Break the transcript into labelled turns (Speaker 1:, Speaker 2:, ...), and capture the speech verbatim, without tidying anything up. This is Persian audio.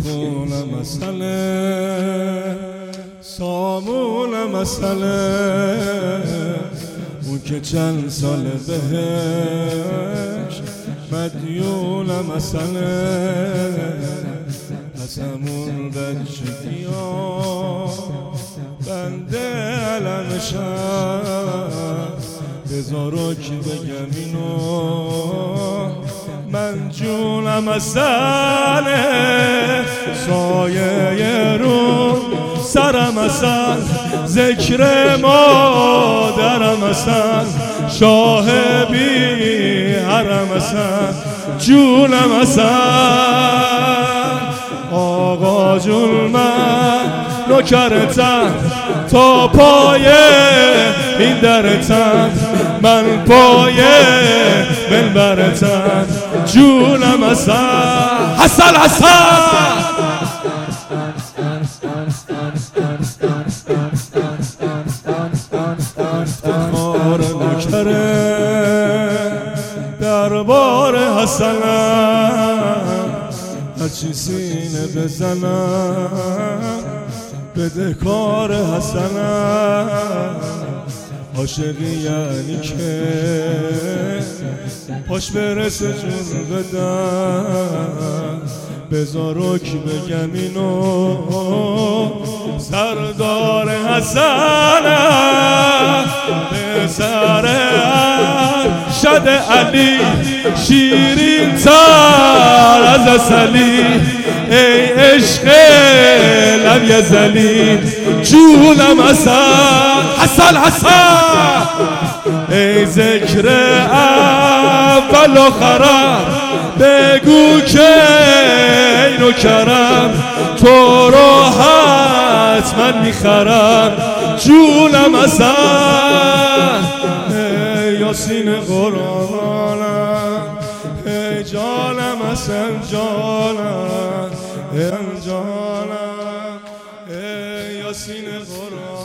Speaker 1: خون مسئله سامون مسئله اون که چند سال بهش مدیون مسئله از همون بچگی ها بنده علمشم بذارو کی بگم اینو من جونم مسئله سایه رو سرم اصل ذکر مادرم اصل شاه بی حرم اصل جونم اصل آقا جون من نوکرتم تا پای این درتم من پای منبرتم جونم اصل حسن حسن افتخار نکره دربار حسنم هرچی سینه بزنم بده کار حسنم عاشقی یعنی که پاش برسه جون بدم بذارو کی بگم اینو سردار حسنم پسر ارشد علی شیرین تر از عسلی ای عشق لم یزلی جونم حسن حسن حسن ای ذکر اول و خرم بگو که اینو کرم تو رو حتما میخرم جونم حسن ای یاسین قرآنم ای جانم حسن جانم ای جانم ای یاسین قرآن